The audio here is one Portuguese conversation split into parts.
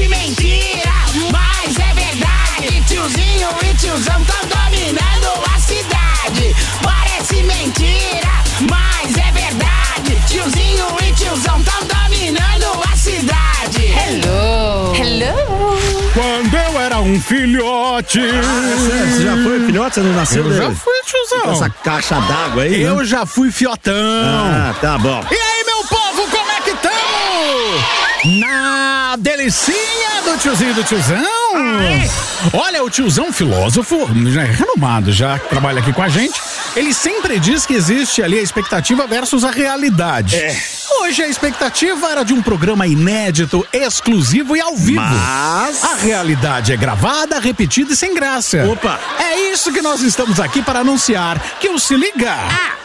Parece mentira, mas é verdade. Tiozinho e tiozão tão dominando a cidade. Parece mentira, mas é verdade. Tiozinho e tiozão tão dominando a cidade. Hello. Quando eu era um filhote. Você já foi filhote? Você não nasceu? Eu já fui, tiozão. Essa caixa d'água aí, Eu né? já fui fiotão. Ah, tá bom. E aí, meu povo, como é que tamo? Na delicinha do tiozinho e do tiozão. Olha, o tiozão filósofo, já renomado, já trabalha aqui com a gente, ele sempre diz que existe ali a expectativa versus a realidade. Hoje a expectativa era de um programa inédito, exclusivo e ao vivo. Mas a realidade é gravada, repetida e sem graça. Opa! É isso que nós estamos aqui para anunciar que o Se Liga...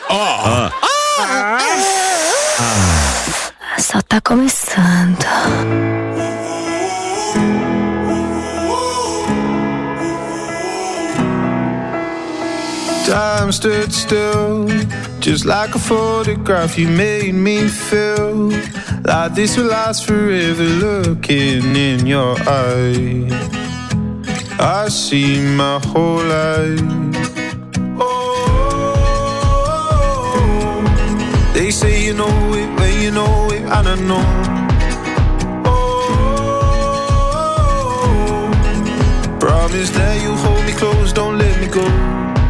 Só tá começando. Time stood still, just like a photograph. You made me feel like this will last forever. Looking in your eyes, I see my whole life. Oh, they say you know it when you know it, and I know. Oh, promise that you'll hold me close, don't let me go.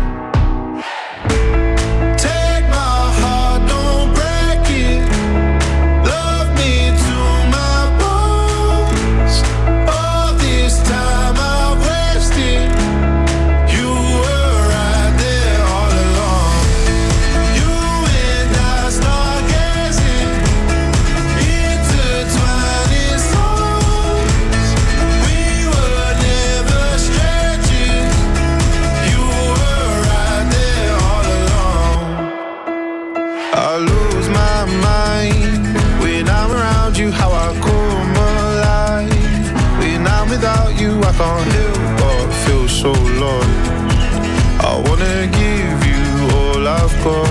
I can't help but feel so lost. I wanna give you all I've got.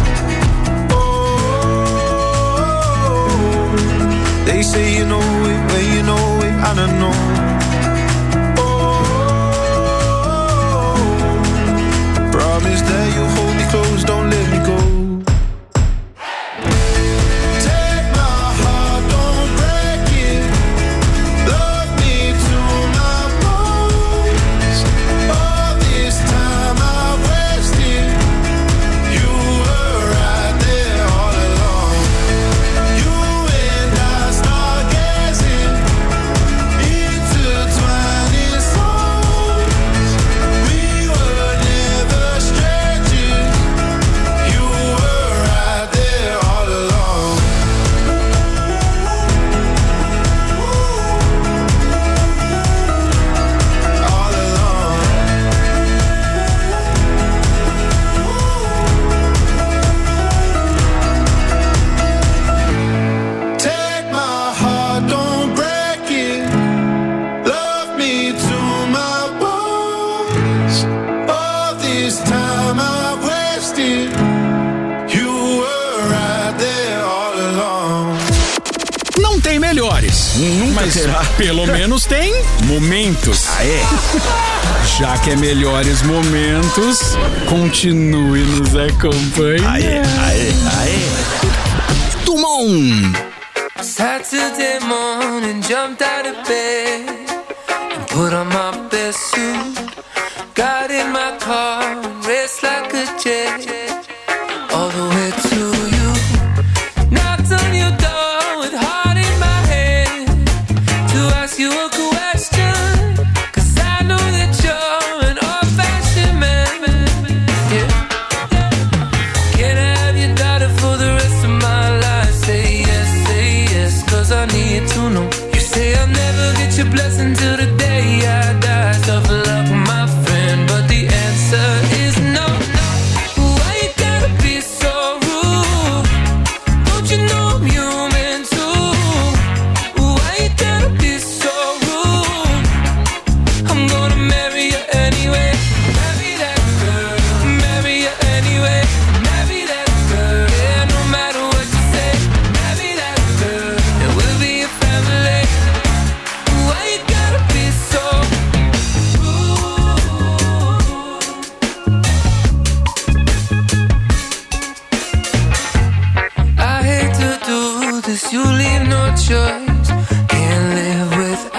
Oh, they say you know it when you know it, and I know. Oh, promise that you'll hold me close, don't let me go. Mas pelo menos tem momentos. Já que é melhores momentos, continue nos acompanhando. Tumon! Saturday morning, jumped out of bed and put on my best suit. Got in my car and raced like a jet all the way to you. Knocked on your door with heart in my head to ask you a question, 'cause I know that you're an old-fashioned man. Yeah. Can I have your daughter for the rest of my life? Say yes, 'cause I need to know. You say I'll never get your blessing till the day I die. Tough luck, my friend, but the answer is no. Why you gotta be so rude? Don't you know I'm human too? Why you gotta be so rude? I'm gonna marry you anyway. Marry that girl, marry you anyway. Marry that girl, yeah, no matter what you say. Marry that girl, and we'll be a family. Why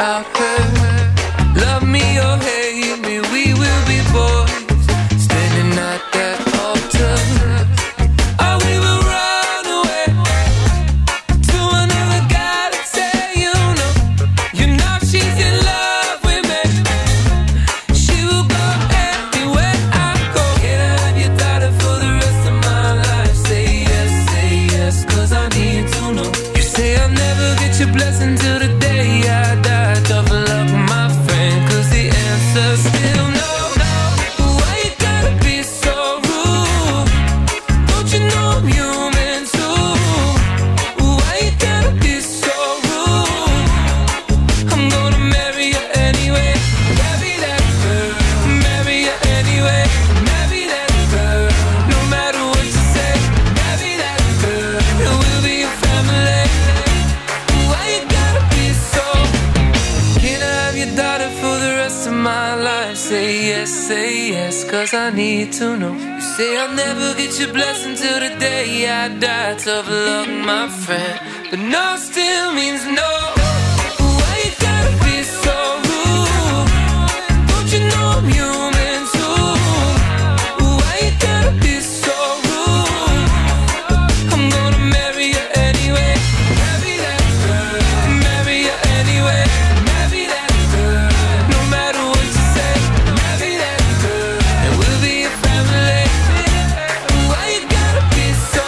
without her. Love me or hate me, we will be boys standing at that altar. Or we will run away to another galaxy. You know she's in love with me. She will go anywhere I go. Can I have your daughter for the rest of my life? Say yes, 'cause I need to know. You say I'll never get your blessing till the day I die. Tough luck, my friend, 'cause the answer's still no. Why you gotta be so rude? Don't you know I'm human too? Why you gotta be so rude? I'm gonna marry you anyway. Marry that girl. Marry you anyway. Marry that girl. No matter what you say. Marry that girl. And we'll be a family. Why you gotta be so? Can I have your daughter for the rest of my life? Say yes, 'cause I need to know. You say I'll never get your blessing till the day I die. Tough luck, my friend, but no still means no. Why you gotta be so rude? Don't you know I'm human too? Why you gotta be so rude? I'm gonna marry you anyway. Marry that girl. Marry you anyway. Marry that girl. No matter what you say. Marry that girl. And we'll be a family. Why you gotta be so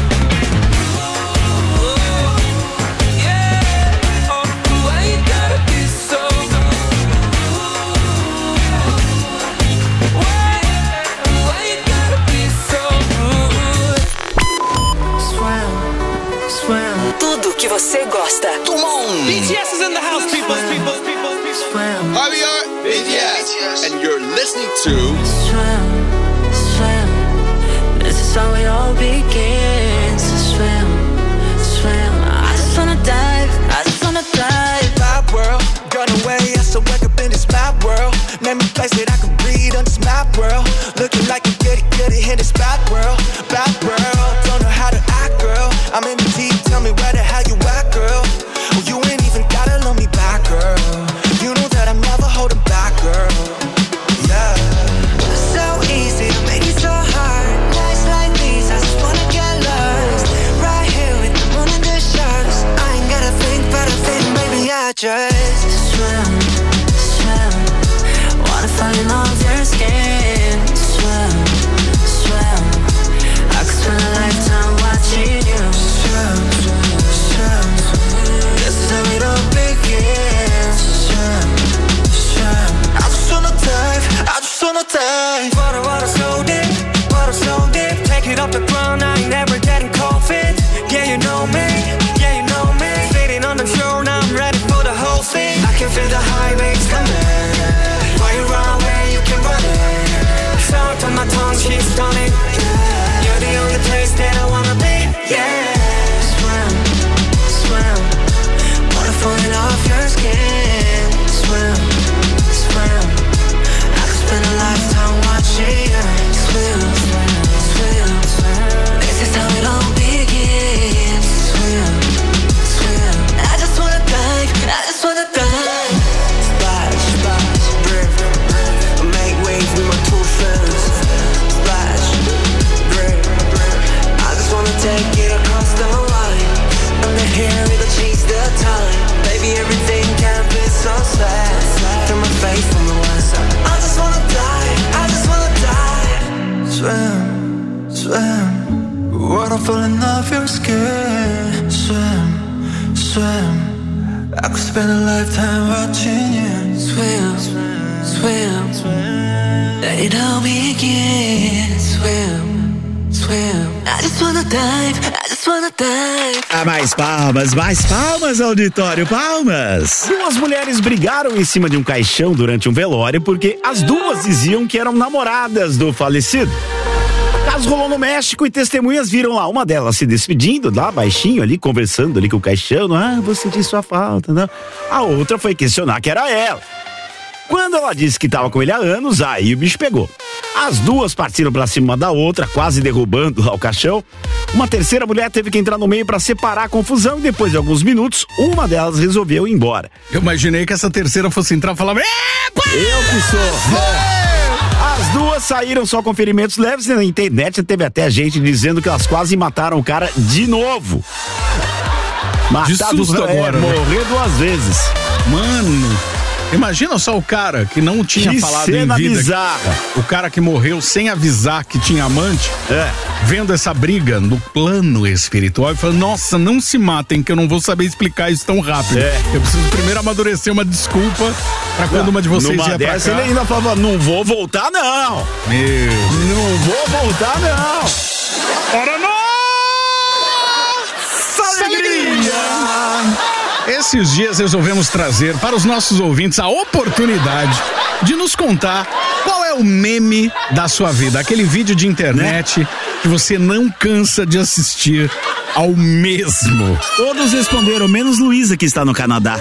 rude? Yeah. Oh, why you gotta be so rude? Why you gotta be so rude? Swim. Tudo que você gosta. BTS is in the house, people. Hi, we are BTS, and you're listening to Swim. This is how it all begins. Swim. I just wanna dive. Bad world, gone away, I still wake up in this bad world. Name a place that I can breathe on this map world. Looking like a goody in this bad world. Don't know how to act, girl. I'm in the deep, tell me where the hell you at, girl. Oh, you ain't even gotta love me back, girl. You know that I'm never holding back, girl. Yeah. So easy to make it so hard. Nights like these, I just wanna get lost. Right here with the moon and the stars. I ain't gotta think, but I think maybe I just Swim. Wanna fall in love with your skin. Swim. I could spend a lifetime watching you. swim. This is how it all begins. Swim. I just wanna dive. Water so deep, take it off the ground. I ain't never getting cold feet. Yeah, you know me. Sitting on the shore, now I'm ready for the whole thing. I can feel the high waves coming. Why you run away? You can run it. Sound on my tongue, she's stunning. You're the only place that I wanna be. Yeah. Swim. Water falling off your skin. Swim. I could spend a lifetime watching you. Swim. This is how it all begins. Swim. I just wanna dive. Splash, drift. Make waves with my two fins. Splash, drift. I just wanna take it across the line. Under here, it'll change the time. Baby, everything can be so sad. Turn my face from the west side. I just wanna dive. Swim. Water falling off your skin. Swim. I could spend a lifetime watching you. Swim. It all begins. Swim. I just wanna dive. Mais palmas, auditório, palmas. Duas mulheres brigaram em cima de um caixão durante um velório porque as duas diziam que eram namoradas do falecido. O caso rolou no México e testemunhas viram lá uma delas se despedindo, lá baixinho ali, conversando ali com o caixão. Vou sentir sua falta, não. A outra foi questionar que era ela. Quando ela disse que estava com ele há anos, aí o bicho pegou. As duas partiram pra cima da outra, quase derrubando lá o caixão. Uma terceira mulher teve que entrar no meio para separar a confusão e depois de alguns minutos, uma delas resolveu ir embora. Eu imaginei que essa terceira fosse entrar e falar: epa! Eu que sou. As duas saíram só com ferimentos leves e na internet teve até gente dizendo que elas quase mataram o cara de novo. De susto agora, morrer 2 vezes. Mano, imagina só o cara que não tinha que falado em cena vida. Bizarra. O cara que morreu sem avisar que tinha amante, vendo essa briga no plano espiritual e falando: nossa, não se matem que eu não vou saber explicar isso tão rápido. Eu preciso primeiro amadurecer uma desculpa pra quando uma de vocês ia pra cá. Ele ainda falava: não vou voltar não. Não vou voltar não. Ora não! Alegria! Esses dias resolvemos trazer para os nossos ouvintes a oportunidade de nos contar qual é o meme da sua vida, aquele vídeo de internet que você não cansa de assistir ao mesmo. Todos responderam, menos Luísa, que está no Canadá.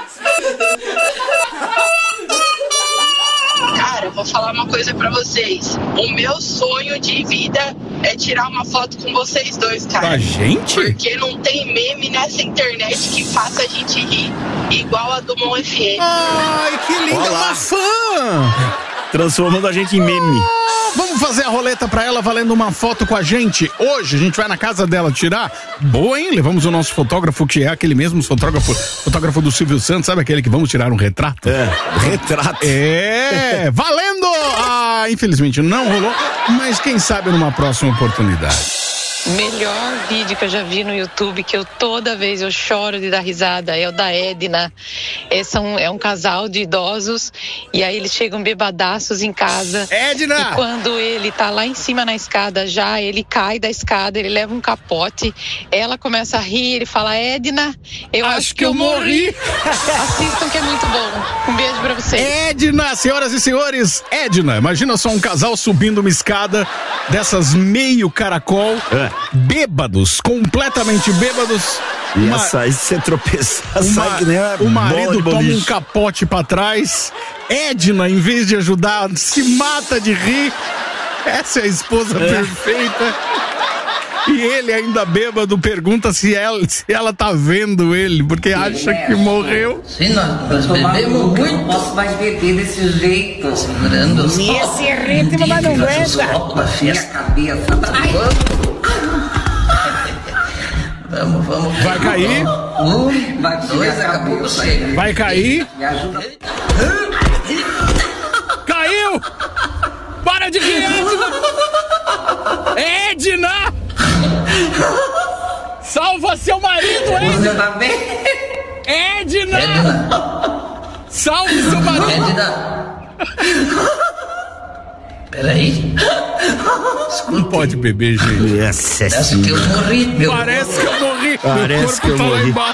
Cara, eu vou falar uma coisa pra vocês. O meu sonho de vida é tirar uma foto com vocês dois, cara. A gente? Porque não tem meme nessa internet que faça a gente rir igual a do Mon FM. Ai, que linda, uma fã! Transformando a gente em meme. Vamos fazer a roleta pra ela valendo uma foto com a gente. Hoje a gente vai na casa dela tirar. Boa, hein? Levamos o nosso fotógrafo, que é aquele mesmo fotógrafo do Silvio Santos, sabe aquele que vamos tirar um retrato? Retrato. Valendo! Ah, infelizmente não rolou, mas quem sabe numa próxima oportunidade. Melhor vídeo que eu já vi no YouTube, que toda vez eu choro de dar risada, é o da Edna. É um casal de idosos e aí eles chegam bebadaços em casa. Edna! E quando ele tá lá em cima na escada ele cai da escada, ele leva um capote, ela começa a rir, ele fala: Edna, eu acho que eu morri. Assistam que é muito bom. Um beijo pra vocês. Edna, senhoras e senhores, Edna, imagina só um casal subindo uma escada dessas meio caracol. Bêbados, completamente bêbados. E se você tropeçar, sai que nem o marido toma um capote pra trás. Edna, em vez de ajudar, se mata de rir. Essa é a esposa perfeita. E ele, ainda bêbado, pergunta se ela tá vendo ele, porque acha que morreu. Sim, nós bebemos muito. Não posso mais beber desse jeito. Segurando os nesse ritmo, mas não aguenta. Minha cabeça tá Vamos. Vai cair? Vai cair? Me ajuda. Caiu! Para de rir, Edna! Edna! Salva seu marido, Edna! Você tá bem? Edna! Salve seu marido! Edna! Peraí. Não pode beber, gente. Parece que eu morri, meu. Parece que eu morri. Parece que eu morri. Lá embaixo.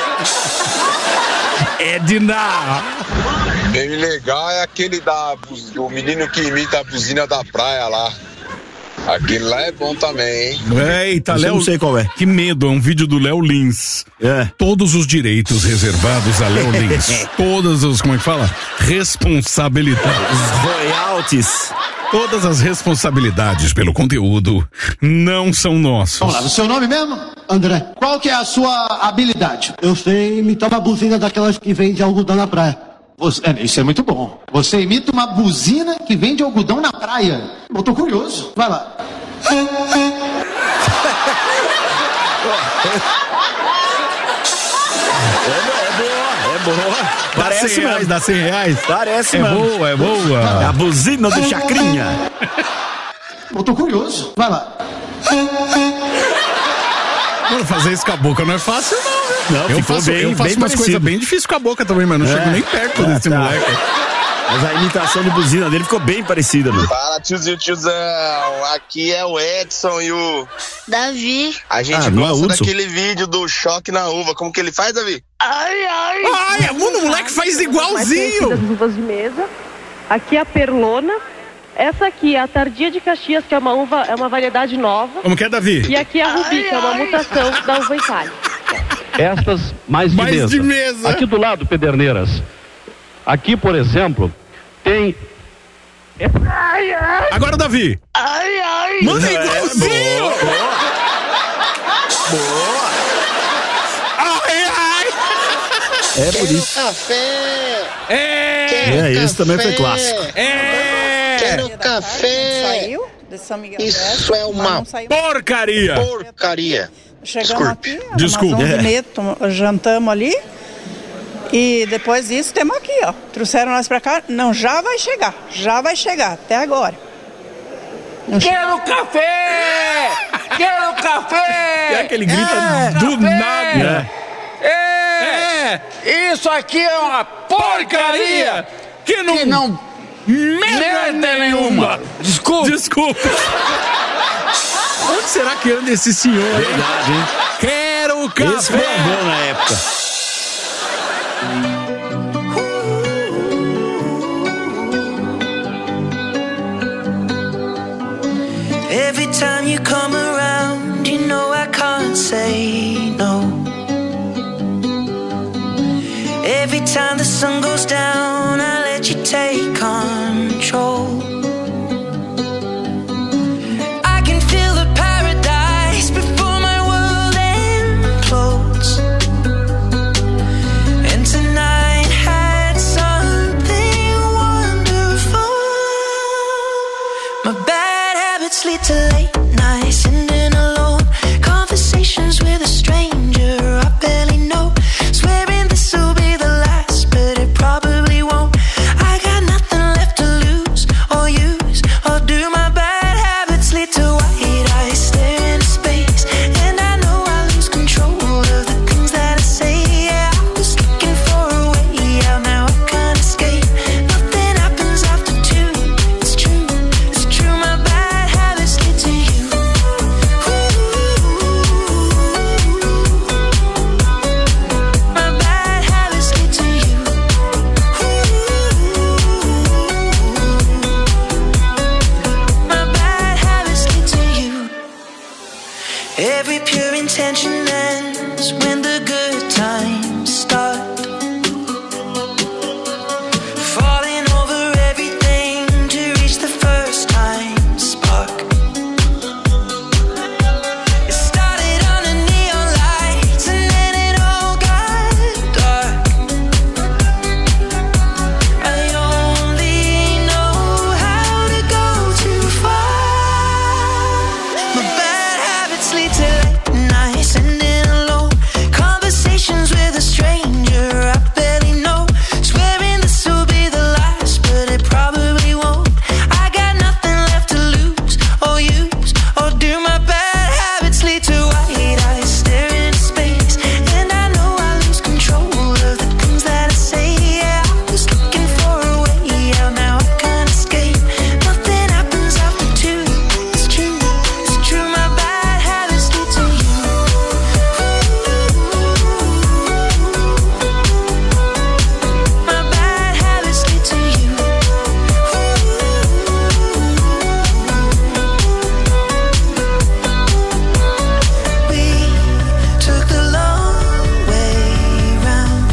Edna! Bem legal é aquele do menino que imita a buzina da praia lá. Aquele lá é bom também, hein? Eita, Léo. Não sei qual é. Que medo, é um vídeo do Léo Lins. Todos os direitos reservados a Léo Lins. Todas as, como é que fala? Responsabilidades. Royalties. Todas as responsabilidades pelo conteúdo não são nossos. Vamos lá, o seu nome mesmo? André. Qual que é a sua habilidade? Eu sei imitar uma buzina daquelas que vende algodão na praia. Isso é muito bom. Você imita uma buzina que vende algodão na praia. Eu tô curioso. Vai lá. É boa. Parece mesmo. Dá R$100. Parece mesmo. É boa. É a buzina do Chacrinha. Eu tô curioso. Vai lá. Mano, fazer isso com a boca não é fácil, não. Não, eu faço umas coisas bem difíceis com a boca também, mas não chego nem perto desse moleque. Mas a imitação de buzina dele ficou bem parecida, mano. Fala, tiozão. Aqui é o Edson e o Davi. A gente gosta daquele vídeo do choque na uva. Como que ele faz, Davi? Ai, o moleque faz igualzinho. Das uvas de mesa. Aqui é a Perlona. Essa aqui é a Tardia de Caxias, que é uma uva, é uma variedade nova. Como que é, Davi? E aqui é a Rubi, que é uma mutação da uva Itália. Estas mais de mesa. Aqui do lado, Pederneiras. Aqui, por exemplo, tem... Agora, Davi. Ai. Mano, é igualzinho. Boa! É por isso. Café! Esse também foi clássico. Quero café! Saiu de São Miguel. Isso é uma porcaria! Porcaria! Chegamos aqui, Desculpe. umas 11h30, jantamos ali. E depois disso, temos aqui, ó. Trouxeram nós pra cá. Não, já vai chegar, até agora. Quero café! Quero café! É que ele grita do nada. Isso aqui é uma porcaria! Que não merda nenhuma! Desculpa! Onde será que anda esse senhor? Verdade, hein? Quero café! Esse bombou na época. Every time you come around, you know I can't say no. Every time the sun goes down, I let you take control. I can feel the paradise before my world implodes. And tonight had something wonderful. My bad habits lead to late nights, sitting alone, conversations with a stranger I barely know, swearing this will be the last, but it probably won't. I got nothing left to lose or use or do. My bad habits lead to white eyes staring into space, and I know I lose control of the things that I say. Yeah, I was looking for a way out, now I can't escape. Nothing happens after 2. It's true, it's true. My bad habits lead to you. My bad habits lead to you. My bad habits lead to you. Every pure intention ends when the good times start. Falling over everything to reach the first time spark. It started under neon lights and then it all got dark. I only know how to go too far. My bad habits lead to late nights, sitting alone, conversations with a stranger I barely know, swearing this will be the last, but it probably won't. I got nothing left to lose or use or do. My bad habits lead to white eyes staring into space, and I know I lose control of the things that I say. Yeah, I was looking for a way out, now I can't escape. Nothing happens after 2. It's true, it's true. My bad habits lead to you. My bad habits lead to you. We took the long way round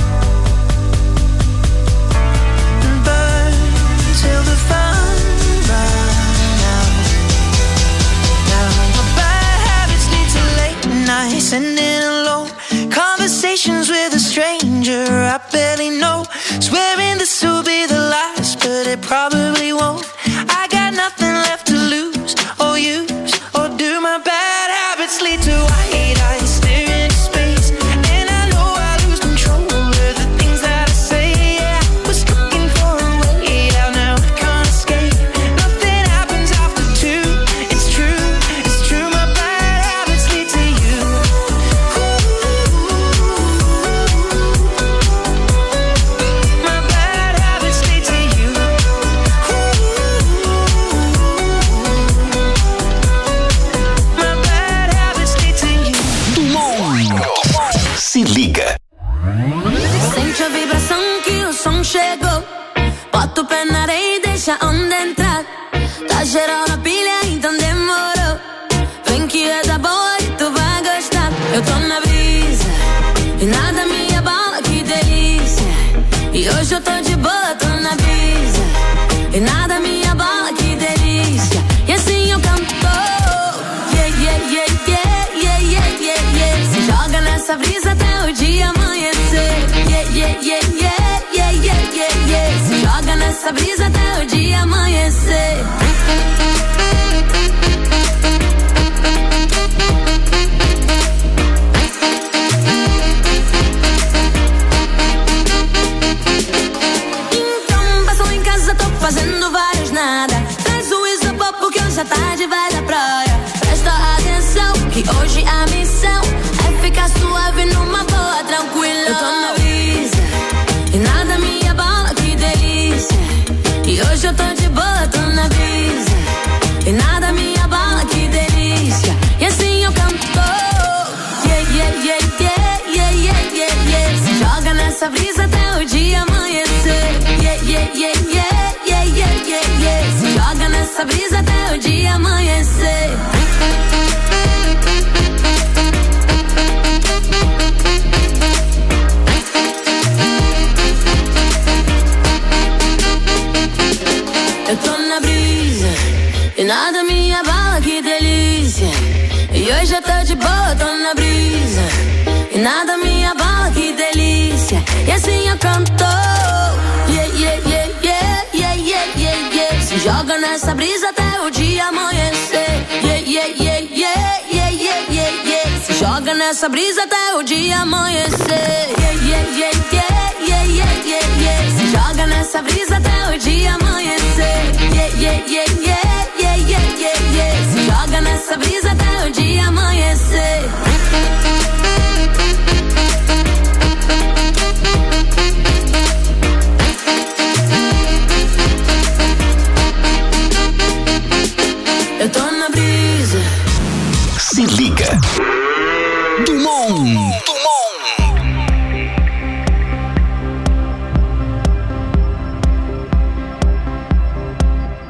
and burned till the fun ran out. Now my bad habits lead to late nights, sitting alone, conversations with a stranger I barely know, swearing this will be the last, but it probably won't. I got nothing left to lose or use or do. My bad habits lead to white eyes staring into space, and I know I lose control of the things that I say. Yeah, I was looking for a way out, now I can't escape. Nothing happens after 2. It's true, it's true. My bad habits lead to you. My bad habits lead to you. My bad habits lead to you. Se liga. Sente a vibração que o som chegou. Bota o pé na areia e deixa a onda entrar. Tá geral na pilha, então demorou. Vem que é da boa e tu vai gostar. Eu tô na brisa e nada me abala, que delícia. E hoje eu tô de boa, tô na brisa e nada me abala, que delícia. E assim eu canto. Yeah, yeah, yeah, yeah, yeah, yeah, yeah, yeah, yeah, yeah, yeah, yeah, yeah. Se joga nessa brisa até o dia amanhecer. Então passou em casa, tô fazendo vários nada. Traz o isopor porque hoje à tarde vai da praia. Presta atenção que hoje a missão é ficar suave numa boa, tranquila. Eu tô na brisa e nada me abala, que delícia. E hoje eu tô de boa, tô na brisa e nada me abala, que delícia. E assim eu canto, yeah, yeah, yeah, yeah, yeah, yeah, yeah, yeah. Se joga nessa brisa até o dia amanhecer. Yeah, yeah, yeah, yeah, yeah, yeah, yeah, yeah. Se joga nessa brisa até o dia amanhecer. Eu tô na brisa e nada me abala, que delícia. E hoje eu tô de boa, tô na brisa e nada me abala, que delícia. E assim eu canto, yeah, yeah, yeah, yeah, yeah, yeah, yeah, yeah. Se joga nessa brisa até o dia amanhecer. Yeah, yeah, yeah, yeah, yeah, yeah, yeah, yeah. Se joga nessa brisa até o dia amanhecer. Yeah, yeah, yeah, yeah, yeah, yeah, yeah, yeah. Se joga nessa brisa até o dia amanhecer. Yeah, yeah, yeah, yeah, yeah, yeah, yeah, yeah. Se joga nessa brisa até o dia amanhecer. Eu tô na brisa. Se liga. Dumont.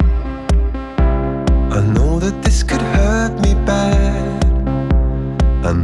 I know that this could hurt me bad. I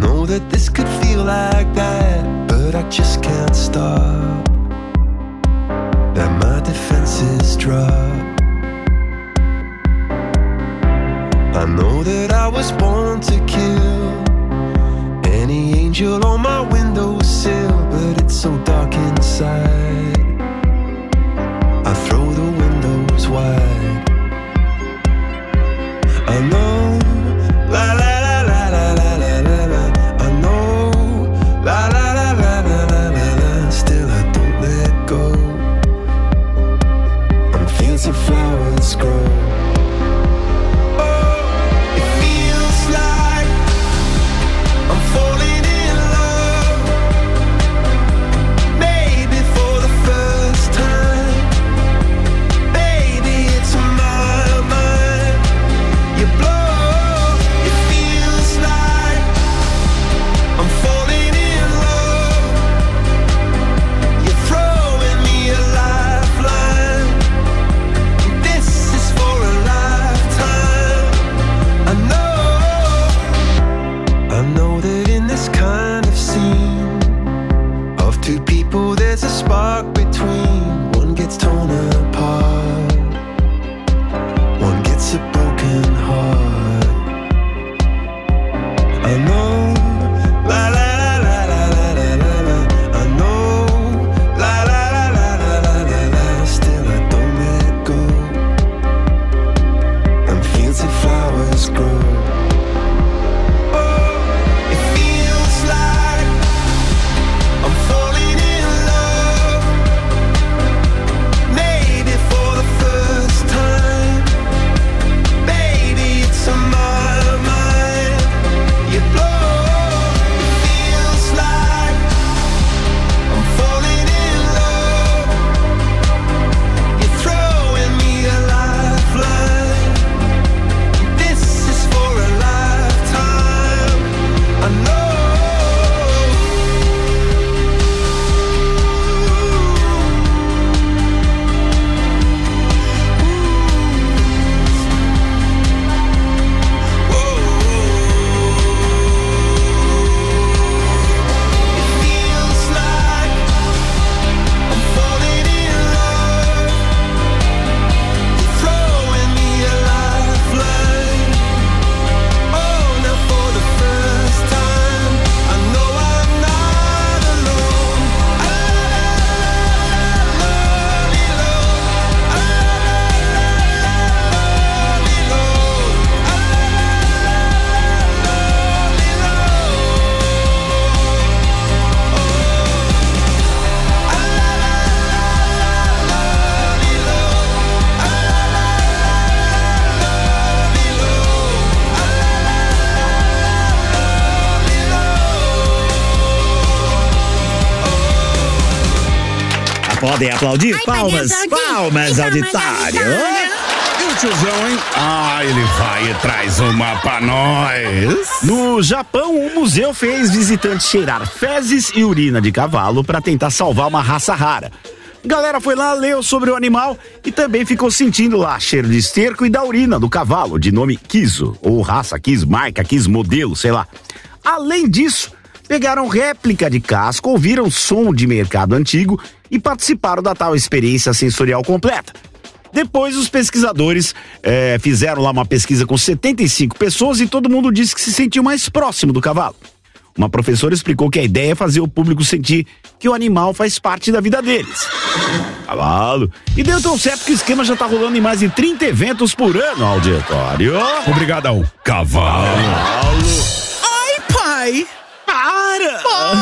Podem aplaudir? Palmas, auditório. E o tiozão, hein? Ele vai e traz uma pra nós. No Japão, um museu fez visitantes cheirar fezes e urina de cavalo para tentar salvar uma raça rara. Galera foi lá, leu sobre o animal e também ficou sentindo lá cheiro de esterco e da urina do cavalo, de nome Kiso, ou raça Kiso, marca Kiso, modelo, sei lá. Além disso, pegaram réplica de casco, ouviram som de mercado antigo e participaram da tal experiência sensorial completa. Depois, os pesquisadores fizeram lá uma pesquisa com 75 pessoas e todo mundo disse que se sentiu mais próximo do cavalo. Uma professora explicou que a ideia é fazer o público sentir que o animal faz parte da vida deles. Cavalo. E deu tão certo que o esquema já tá rolando em mais de 30 eventos por ano, auditório. Obrigado ao cavalo. Ai, pai! Para!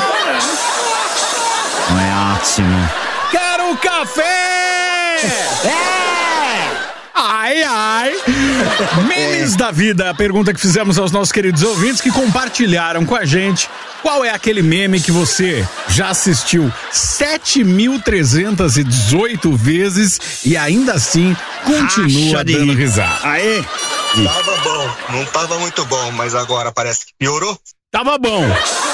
É ótimo. Quero café! Ai. Memes da vida, a pergunta que fizemos aos nossos queridos ouvintes que compartilharam com a gente. Qual é aquele meme que você já assistiu 7.318 vezes e ainda assim continua dando risada? Aê! Tava bom, não tava muito bom, mas agora parece que piorou. Tava bom.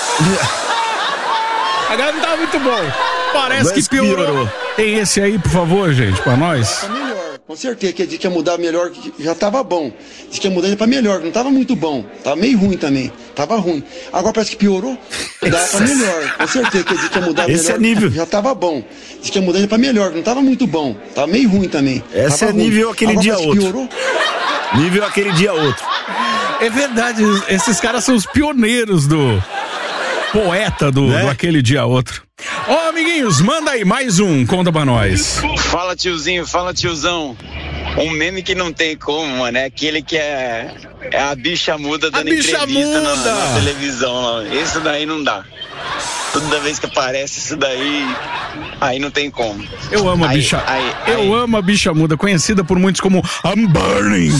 Agora não tava muito bom. Parece que piorou. Tem esse aí, por favor, gente, pra nós. Tá melhor. Com certeza que a gente ia mudar melhor, que já tava bom. Diz que ia mudar pra melhor, que não tava muito bom. Tava meio ruim também. Tava ruim. Agora parece que piorou. Dá pra melhor. Com certeza que a gente ia mudar melhor. Esse é nível. Já tava bom. Diz que ia mudar pra melhor, que não tava muito bom. Tava meio ruim também. Esse é nível aquele agora dia outro. Piorou. Nível aquele dia outro. É verdade, esses caras são os pioneiros do poeta do aquele dia outro. Ó, amiguinhos, manda aí mais um, conta pra nós. Fala, tiozinho, fala, tiozão. Um meme que não tem como, mano, é aquele que é a bicha muda dando entrevista na televisão. Esse daí não dá. Toda vez que aparece isso daí, aí não tem como. Eu amo a bicha. Eu amo a bicha muda, conhecida por muitos como I'm Burning.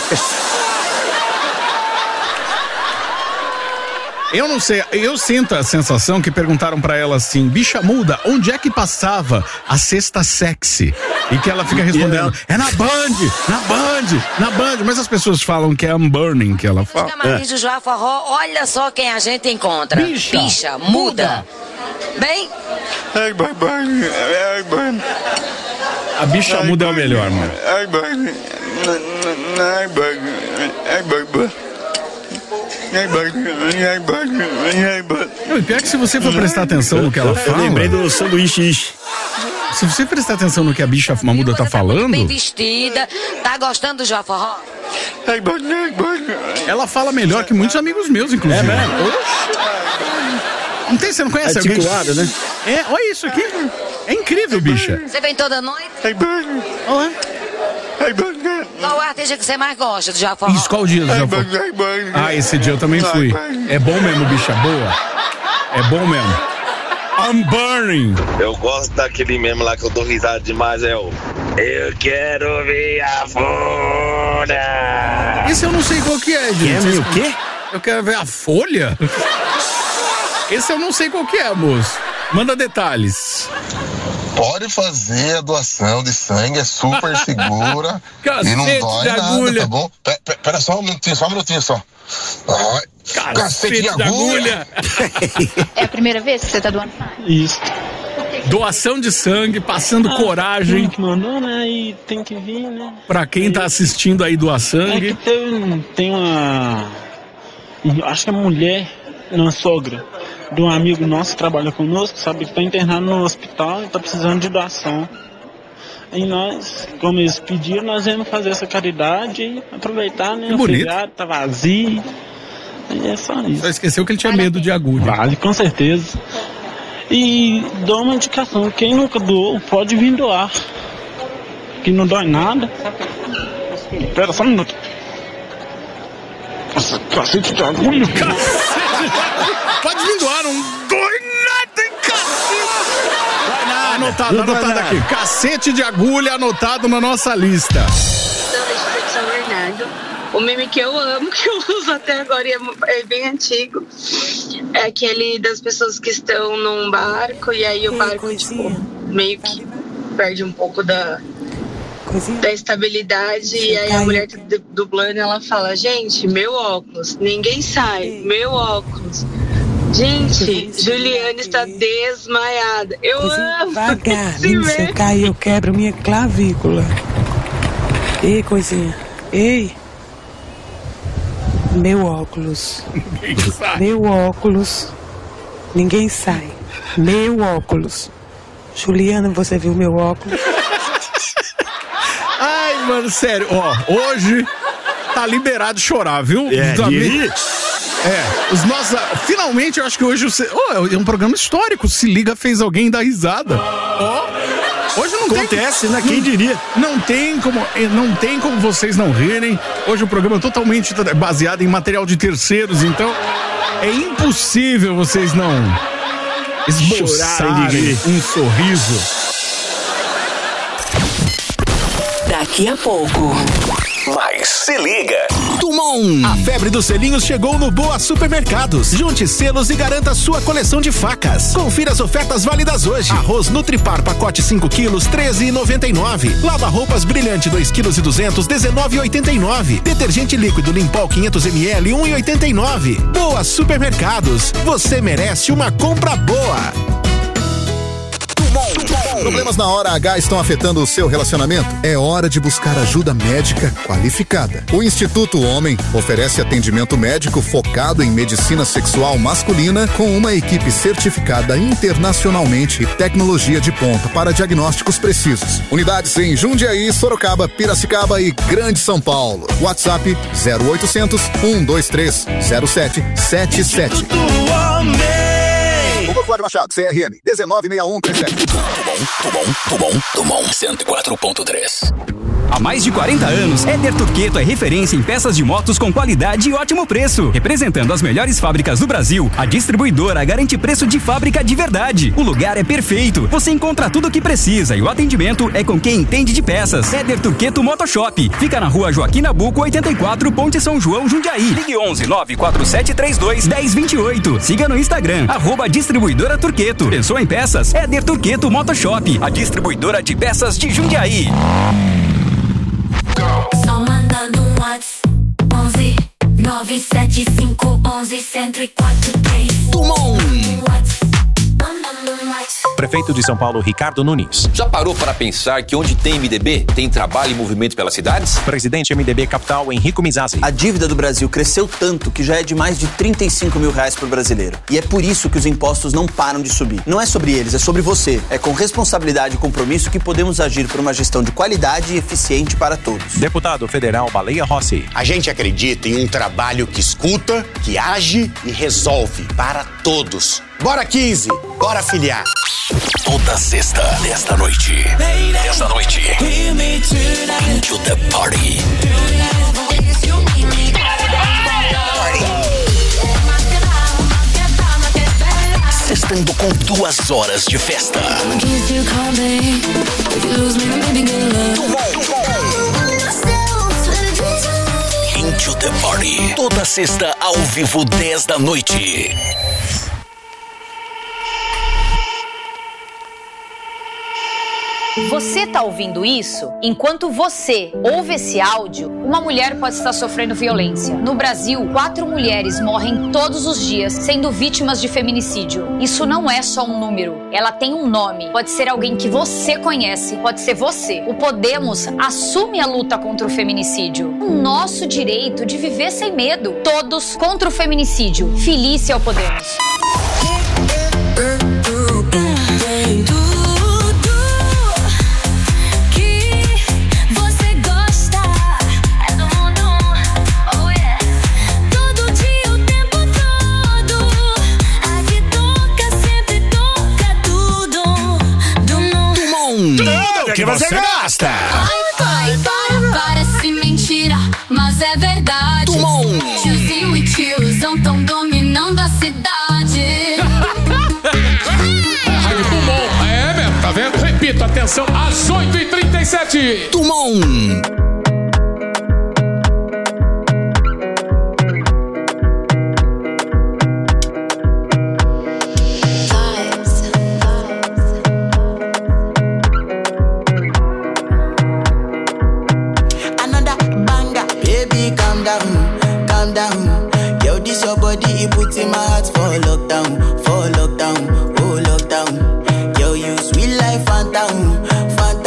Eu não sei, eu sinto a sensação que perguntaram pra ela assim, bicha muda, onde é que passava a sexta sexy? E que ela fica respondendo, é na Band, mas as pessoas falam que é Unburning que ela fala. Marido João Forró, olha só quem a gente encontra. Bicha muda. Bem? A bicha muda é o melhor, mano. Não, pior que se você for prestar atenção no que ela fala. Eu lembrei do sanduíche. Se você prestar atenção no que a bicha mamuda tá falando. Bem vestida, tá gostando do João Forró? Ela fala melhor que muitos amigos meus, inclusive. É mesmo? Não tem, você não conhece alguém? Articulado, né? Olha isso aqui. É incrível, bicha. Você vem toda noite? Qual o artista que você mais gosta do João Forró? Isso, qual dia do João Forró? Esse dia eu também fui. É bom mesmo, bicha, boa. É bom mesmo. I'm burning. Eu gosto daquele meme lá que eu dou risada demais, eu quero ver a folha. Esse eu não sei qual que é, gente. O quê? Eu quero ver a folha? Esse eu não sei qual que é, moço. Manda detalhes. Pode fazer a doação de sangue, é super segura e não dói nada, agulha. tá bom? Pera só um minutinho só. Ai, cacete de agulha. É a primeira vez que você tá doando? Isso. Doação de sangue, passando coragem. Que mandou, né? E tem que vir, né? Pra quem tá assistindo aí doar sangue. É que tem uma... Acho que é mulher, uma sogra de um amigo nosso que trabalha conosco, sabe, que tá internado no hospital e tá precisando de doação. E nós, como eles pediram, nós viemos fazer essa caridade e aproveitar, né? O feriado tá vazio. E é só isso. Só esqueceu que ele tinha medo de agulha. Vale, com certeza. E dou uma indicação, quem nunca doou, pode vir doar. Que não dói nada. Espera só um minuto. Nossa, cacete de agulha. Pode vir doar, não dói nada, hein, cacete. Anotado aqui. Cacete de agulha anotado na nossa lista. De São Bernardo. O meme que eu amo, que eu uso até agora e é bem antigo, é aquele das pessoas que estão num barco e aí o barco, tipo, meio que perde um pouco da estabilidade. E aí a mulher tá dublando, ela fala, gente, meu óculos, ninguém sai, meu óculos. Gente, Juliane está desmaiada. Eu amo. Devagarinho, se eu cair, eu quebro minha clavícula. Ei, coisinha. Ei. Meu óculos. Meu óculos. Ninguém sai. Meu óculos. Juliana, você viu meu óculos? Ai, mano, sério. Ó, hoje tá liberado chorar, viu? Os nossos... Finalmente, eu acho que hoje... é um programa histórico. Se Liga fez alguém dar risada. Hoje não acontece, né? Quem diria? Não tem como vocês não rirem. Hoje o programa é totalmente baseado em material de terceiros, então é impossível vocês não esboçarem um sorriso. Daqui a pouco. Mas se liga. Tumon! A febre dos selinhos chegou no Boa Supermercados. Junte selos e garanta sua coleção de facas. Confira as ofertas válidas hoje. Arroz Nutripar pacote 5 quilos, R$13,99. Lava-roupas Brilhante 2 quilos e 200, R$19,89. Detergente líquido Limpol 500 ml, R$1,89. Boa Supermercados. Você merece uma compra boa. Problemas na hora H estão afetando o seu relacionamento? É hora de buscar ajuda médica qualificada. O Instituto Homem oferece atendimento médico focado em medicina sexual masculina com uma equipe certificada internacionalmente e tecnologia de ponta para diagnósticos precisos. Unidades em Jundiaí, Sorocaba, Piracicaba e Grande São Paulo. WhatsApp 0800 123 0777. Cláudio Machado, CRM 196137. Tumon 104.3. Há mais de 40 anos, Éder Turqueto é referência em peças de motos com qualidade e ótimo preço. Representando as melhores fábricas do Brasil, a distribuidora garante preço de fábrica de verdade. O lugar é perfeito, você encontra tudo o que precisa e o atendimento é com quem entende de peças. Éder Turqueto Motoshop, fica na rua Joaquim Nabuco 84, Ponte São João, Jundiaí. Ligue 11 94732 1028. Siga no Instagram, @distribuidora Turqueto. Pensou em peças? Éder Turqueto Motoshop, a distribuidora de peças de Jundiaí. Só mandando um WhatsApp 11 975 11 1043. Tumon. Prefeito de São Paulo, Ricardo Nunes. Já parou para pensar que onde tem MDB, tem trabalho e movimento pelas cidades? Presidente MDB Capital, Henrico Mizasi. A dívida do Brasil cresceu tanto que já é de mais de R$35 mil por brasileiro. E é por isso que os impostos não param de subir. Não é sobre eles, é sobre você. É com responsabilidade e compromisso que podemos agir por uma gestão de qualidade e eficiente para todos. Deputado Federal Baleia Rossi. A gente acredita em um trabalho que escuta, que age e resolve para todos. Bora 15, bora filiar. Toda sexta, desta noite. Into the party. Sextando com 2 horas de festa. Into the party. Toda sexta ao vivo, 10 da noite. Você tá ouvindo isso? Enquanto você ouve esse áudio, uma mulher pode estar sofrendo violência. No Brasil, 4 mulheres morrem todos os dias sendo vítimas de feminicídio. Isso não é só um número, ela tem um nome. Pode ser alguém que você conhece, pode ser você. O Podemos assume a luta contra o feminicídio. O nosso direito de viver sem medo. Todos contra o feminicídio. Filie-se ao Podemos. Que você gosta. Parece mentira, mas é verdade. Tumon. Tiozinho e tiozão tão dominando a cidade. Rádio Tumon, é mesmo, tá vendo? Repito, atenção, às 8h37. Tumon.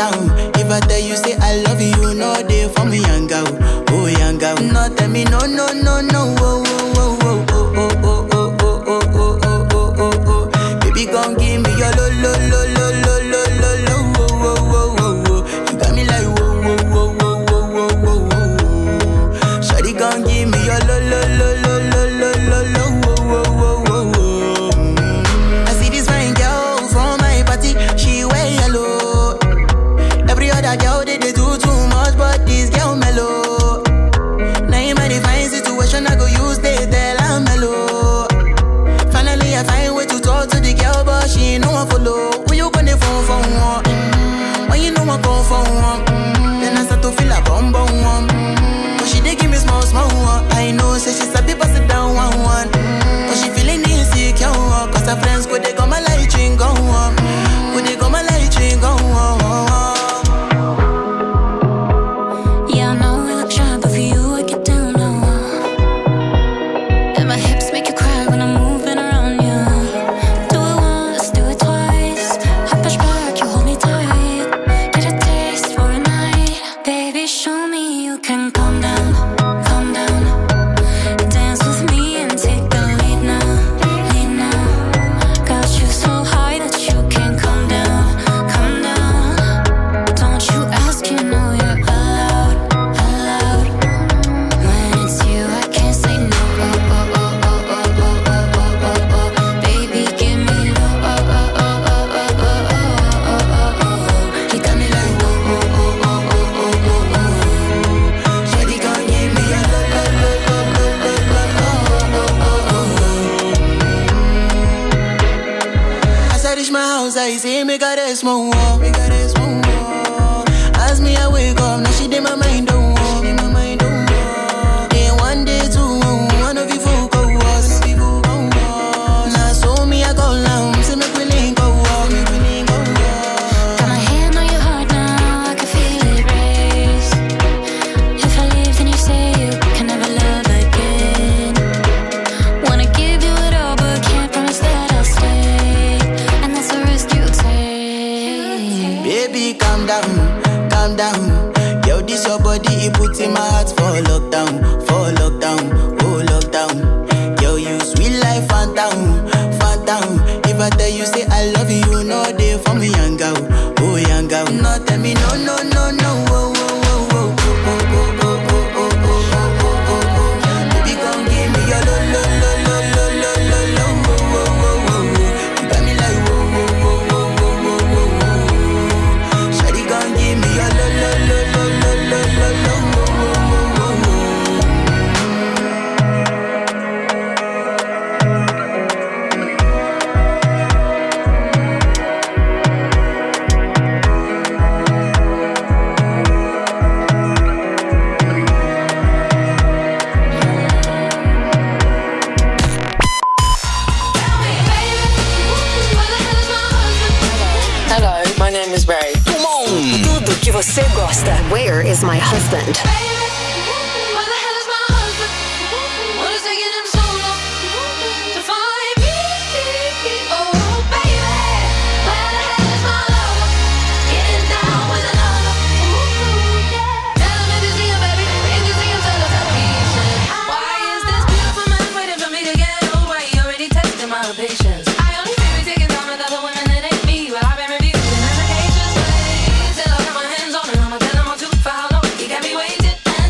down. If I tell you say I love you, no day for me, young girl. Oh, young girl. No, tell me no, no, no, no. Oh, oh, oh, oh, oh, oh, oh, oh, oh, oh, oh, oh, oh, oh. Baby, gon' give me your lo, lo, lo, lo, lo, lo, lo, lo. Oh, oh, oh, oh, oh. You got me like whoa, whoa, whoa, whoa, whoa, whoa, whoa, whoa. Shawty gon' give me your lo, lo, lo, lo, lo, lo, lo, lo. Oh, oh, oh, oh, oh. I see this fine girl from my party, she wear yellow. Every other girl they do too much, but this girl mellow. Now in my divine situation, I go use they tell I'm mellow. Finally I find way to talk to the girl, but she ain't no one follow. Who you gonna phone for one? When you know I go for one, then I start to feel a bum bum one. But she dey give me small small one. I know say she's a people sit down one one. But she feeling insecure, cause her friends go they come a light drink go on. Go they come a light drink go on. Yeah, I know we look shy, but for you I get down low. And my hips make you cry when I'm moving around you. Do it once, do it twice. I push back, you hold me tight. Get a taste for a night. Baby, show me you can calm down, calm down. Dance with me and take the lead now, lead now. Got you so high that you can't come down, come down. Don't you ask, you know you're allowed, allowed. When it's you, I can't say no. Oh, oh, oh, oh, oh, oh, oh, oh, oh, oh. Baby, give me low. Oh, oh, oh, oh, oh, oh, oh, oh, oh, oh. He got me like whoa, whoa, whoa, whoa, whoa, whoa, whoa, whoa. Shawty gon' give me a lo, lo, lo, lo, lo, lo, lo, oh, oh, oh, oh. As I reach my house, I see me got a small wall, me got a small wall. As me I wake up, now she did my mind don't walk, my mind don't walk. Then one day two, one of you folk go was. Now so me I go down, say me we link go walk, me we link go walk. Got my hand on your heart now, I can feel it race. If I leave, then you say you can never love again. Wanna give you it all, but can't promise that I'll stay. And that's a risk you take. Baby, calm down, calm down. Yo, this your body, it puts in my heart for lockdown, oh lockdown. Yo, you sweet life, phantom, phantom. If I tell you say I love you, no day for me, young girl, oh young girl. No, tell me no, no, no, no, oh, oh, oh, oh, oh, oh, oh, oh, oh, oh, oh, oh, oh, oh. Baby, gon' give me your lo, lo, lo, lo, lo, lo, lo, lo, oh, oh, oh, oh, oh. You got me like whoa, whoa, whoa, whoa, whoa, whoa, whoa, whoa. Shawty gon' give me your lo, lo, lo, lo, lo, lo, lo, lo, oh, oh, oh, oh, oh. Hello, my name is Ray. Come on! Tudo que você gosta. Where is my husband? Patience. I only see me taking time with other women that ain't me. Well, I've been reviewing applications. Till I got my hands on it, I'ma tell them I'm too for how long. You got me waiting.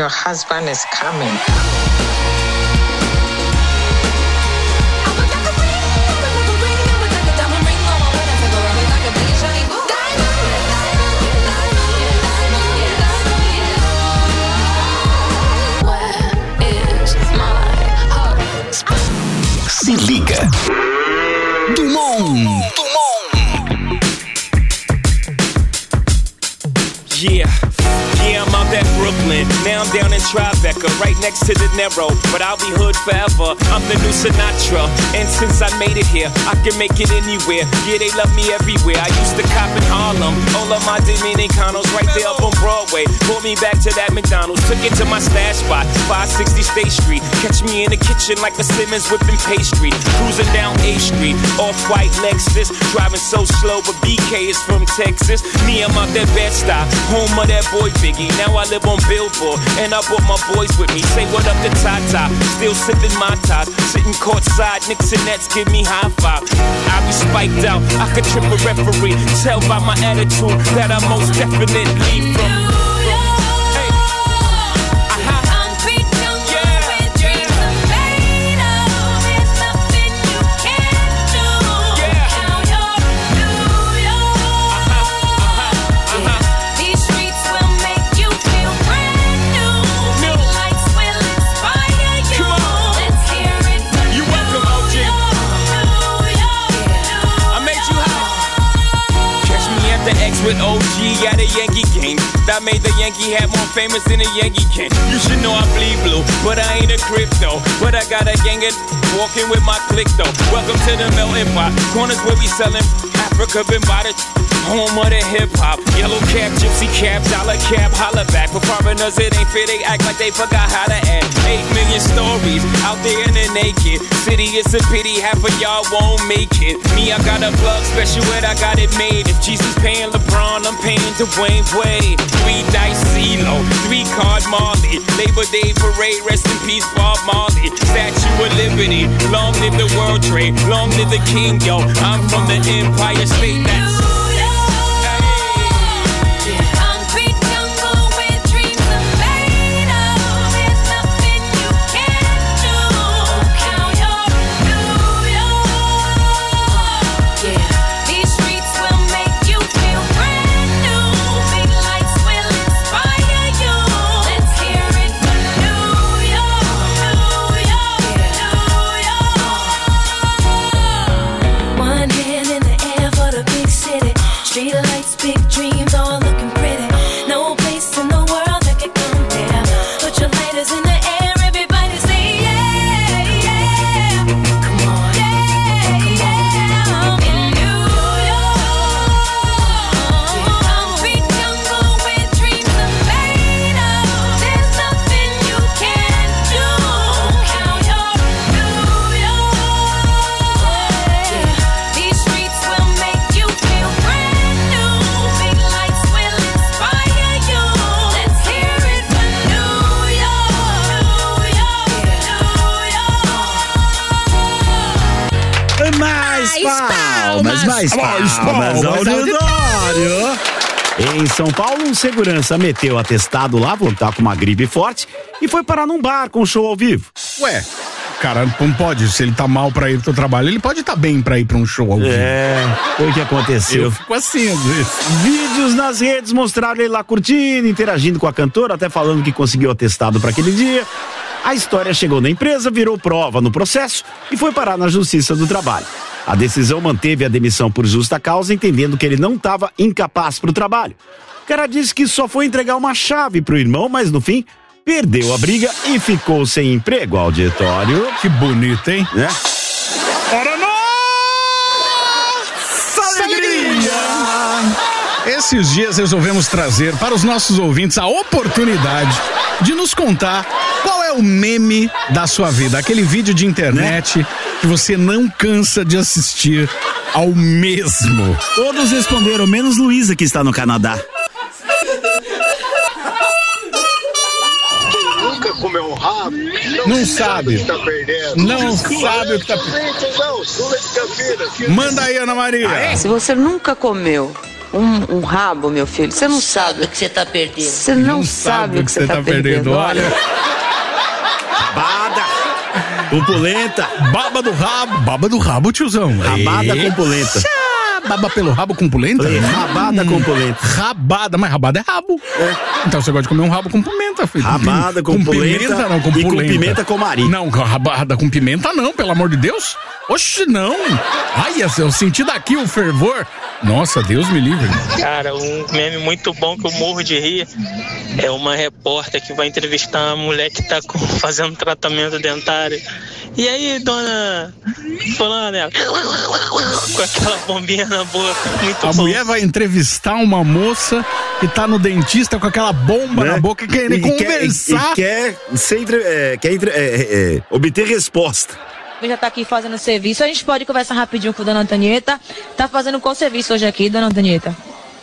Your husband is coming. Se liga. Dumont. Yeah, I'm out at Brooklyn. Now I'm down in Tribeca, right next to the Narrow. But I'll be hood forever. I'm the new Sinatra. And since I made it here, I can make it anywhere. Yeah, they love me everywhere. I used to cop in Harlem. All of my Dominicanos right there up on Broadway. Pulled me back to that McDonald's. Took it to my stash spot, 560 State Street. Catch me in the kitchen like a Simmons whipping pastry. Cruising down A Street, off-white Lexus. Driving so slow, but BK is from Texas. Me, I'm out that Bed-Stuy, home of that boy Biggie. Now I live on Billboard, and I brought my boys with me. Say what up to Tata, still sipping my ties. Sitting courtside, Knicks and Nets give me high five. I be spiked out, I could trip a referee. Tell by my attitude that I most definitely from. With OG at a Yankee game. That made the Yankee hat more famous than a Yankee can. You should know I bleed blue, but I ain't a crypto. But I got a gang of walking with my click though. Welcome to the melting pot. Corners where we selling Africa been by the home of the hip hop. Yellow cap, gypsy cap, dollar cap, holla back. For foreigners it ain't fair, they act like they forgot how to act. 8 million stories out there in the naked city. It's a pity half of y'all won't make it. Me, I got a plug special and I got it made. If Jesus paying LeBron, I'm paying Dwayne Wade. 3 dice CeeLo, 3 card Marley. Labor Day parade, rest in peace Bob Marley. Statue of Liberty, long live the World Trade, long live the King, yo. I'm from the Empire State. That's mais palmas ao auditório. Em São Paulo, um segurança meteu atestado lá, por estar com uma gripe forte, e foi parar num bar com show ao vivo. Ué, cara, não pode, se ele tá mal pra ir pro seu trabalho, ele pode estar bem pra ir pra um show ao vivo. Foi o que aconteceu. Eu fico assim, às vezes. Vídeos nas redes mostraram ele lá curtindo, interagindo com a cantora, até falando que conseguiu atestado pra aquele dia. A história chegou na empresa, virou prova no processo e foi parar na Justiça do Trabalho. A decisão manteve a demissão por justa causa, entendendo que ele não estava incapaz para o trabalho. O cara disse que só foi entregar uma chave pro irmão, mas no fim perdeu a briga e ficou sem emprego. Auditório. Que bonito, hein? Né? Para nossa alegria! Esses dias resolvemos trazer para os nossos ouvintes a oportunidade de nos contar qual é o meme da sua vida, aquele vídeo de internet que você não cansa de assistir ao mesmo. Todos responderam, menos Luísa, que está no Canadá. Nunca comeu um rabo? Não sabe. Tá perdendo. Não sabe o que tá perdendo. Manda aí, Ana Maria. Se você nunca comeu um rabo, meu filho. Você não sabe o que você tá perdendo. Você não sabe o que você tá perdendo. Olha. Rabada com polenta. Baba do rabo, tiozão. Rabada com polenta. Baba pelo rabo com polenta? Rabada com polenta. Rabada, mas rabada é rabo. Então você gosta de comer um rabo com pimenta, filho. Rabada com polenta, pimenta, não, com e polenta. com pimenta com marim. Não, rabada com pimenta não, pelo amor de Deus. Oxe, não. Ai, eu senti daqui o fervor. Nossa, Deus me livre. Cara, um meme muito bom que eu morro de rir é uma repórter que vai entrevistar uma mulher que tá fazendo tratamento dentário. E aí, dona fulana, com aquela bombinha na boca, muito bom. A mulher vai entrevistar uma moça que tá no dentista com aquela bomba na boca querendo conversar. Quer obter resposta. Já tá aqui fazendo serviço. A gente pode conversar rapidinho com a dona Antonieta. Tá fazendo qual serviço hoje aqui, dona Antonieta?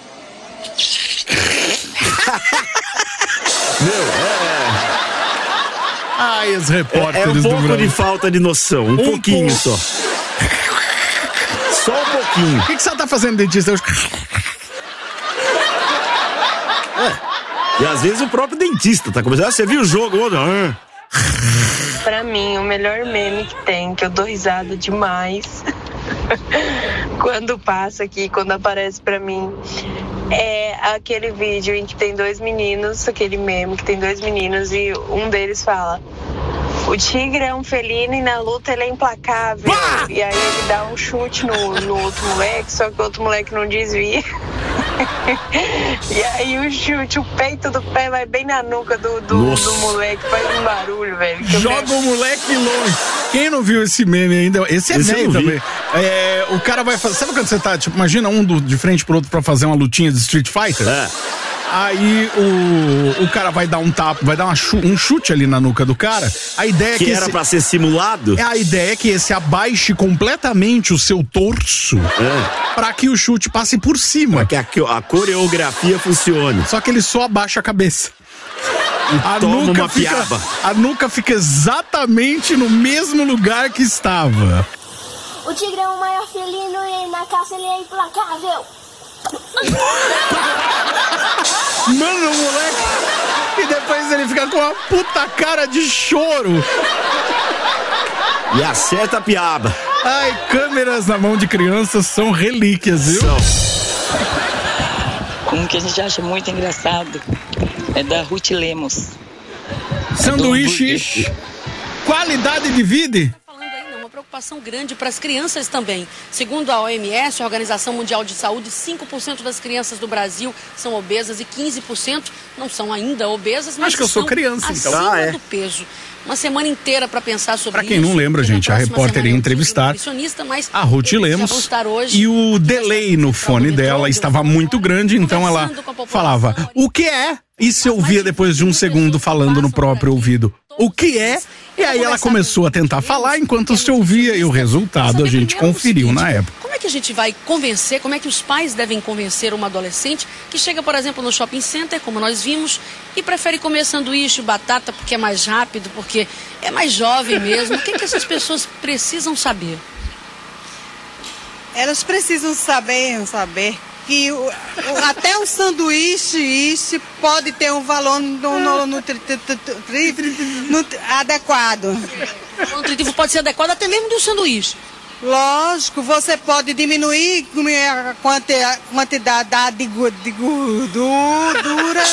Ai, os repórteres um do pouco Brasil. de falta de noção, um pouquinho só. Só um pouquinho. O que você tá fazendo, dentista? E às vezes o próprio dentista tá começando. Você viu o jogo hoje? Pra mim, o melhor meme que tem, que eu dou risada demais quando passa aqui, quando aparece pra mim, é aquele vídeo em que tem dois meninos, aquele meme que tem dois meninos e um deles fala: o tigre é um felino e na luta ele é implacável. Bah! E aí ele dá um chute no outro moleque, só que o outro moleque não desvia. E aí o chute, o peito do pé vai bem na nuca do moleque, faz um barulho, velho. Joga o moleque longe. Quem não viu esse meme ainda? Esse é velho também. O cara vai fazer. Sabe quando você tá, tipo, imagina um de frente pro outro pra fazer uma lutinha de Street Fighter? Aí o cara vai dar um tapa, vai dar um chute ali na nuca do cara. A ideia é que era pra ser simulado? A ideia é que esse abaixe completamente o seu torso pra que o chute passe por cima. Pra que a coreografia funcione. Só que ele só abaixa a cabeça. Toma uma piaba. A nuca fica exatamente no mesmo lugar que estava. O tigre é o maior felino e na caça ele é implacável. Mano, o moleque. E depois ele fica com uma puta cara de choro. E acerta a piaba. Ai, câmeras na mão de crianças são relíquias, viu? Um que a gente acha muito engraçado é da Ruth Lemos. Sanduíche. Qualidade de vida. Preocupação grande para as crianças também. Segundo a OMS, a Organização Mundial de Saúde, 5% das crianças do Brasil são obesas e 15% não são ainda obesas, mas acho que eu sou criança, então. Acima do peso. Uma semana inteira para pensar sobre isso. Pra quem não lembra, gente, a repórter ia entrevistar a Ruth Lemos e o delay no fone dela estava muito grande, então ela falava, o que é? E se ouvia depois de um segundo falando no próprio ouvido, o que é? E aí ela começou a tentar falar enquanto se ouvia e o resultado a gente conferiu na época. Como é que a gente vai convencer, como é que os pais devem convencer uma adolescente que chega, por exemplo, no shopping center, como nós vimos, e prefere comer sanduíche, batata porque é mais rápido, porque é mais jovem mesmo? O que essas pessoas precisam saber? Elas precisam saber que até o sanduíche pode ter um valor adequado. O nutritivo pode ser adequado até mesmo do sanduíche. Lógico, você pode diminuir a quantidade de gordura.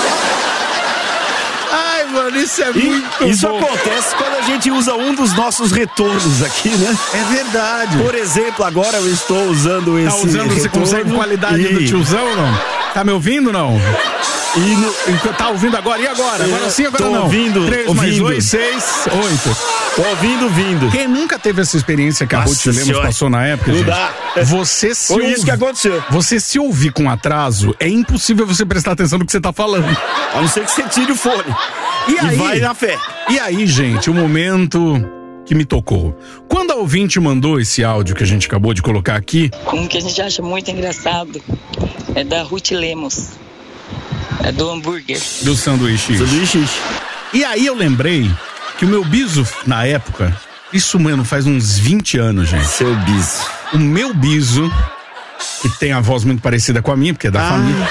Ai, mano, isso é muito Isso bom. acontece quando a gente usa um dos nossos retornos aqui, né? É verdade. Por exemplo, agora eu estou usando esse retorno. Você consegue qualidade do tiozão, não? Tá me ouvindo, não? Tá ouvindo agora? E agora? Agora sim, agora não. Ouvindo, 3 mais 8, 6, 8. Tô ouvindo. Quem nunca teve essa experiência que a Ruth Lemos passou na época, não gente? Dá. Você se Foi isso que aconteceu. Você se ouvir com atraso, é impossível você prestar atenção no que você tá falando. A não ser que você tire o fone. E aí, vai na fé. E aí, gente, o momento que me tocou. Quando a ouvinte mandou esse áudio que a gente acabou de colocar aqui... Um que a gente acha muito engraçado é da Ruth Lemos. É do hambúrguer. Do sanduíche. E aí eu lembrei que o meu biso, na época, isso, mano, faz uns 20 anos, gente. Seu biso. O meu biso que tem a voz muito parecida com a minha, porque é da família.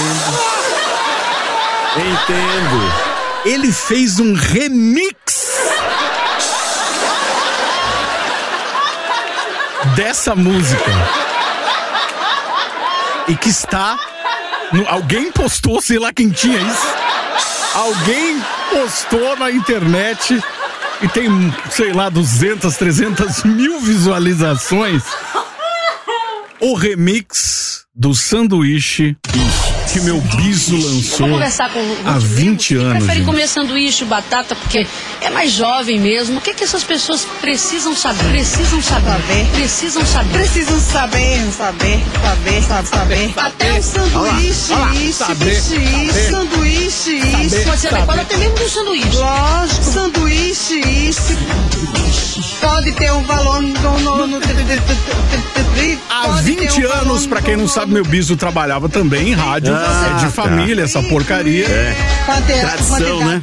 Entendo. Ele fez um remix dessa música. E que está... alguém postou, sei lá quem tinha isso. Alguém postou na internet e tem, sei lá, 200, 300 mil visualizações. O remix do sanduíche que meu biso lançou há 20 anos. Prefere comer sanduíche, batata, porque é mais jovem mesmo. O que essas pessoas precisam saber? Precisam saber. Até um sanduíche, sanduíche. Pode ser adequado até mesmo do sanduíche. Lógico, sanduíche. Pode ter um valor Há 20 anos, pra quem não sabe, meu biso trabalhava também em rádio. É de família essa porcaria. Tradição, né?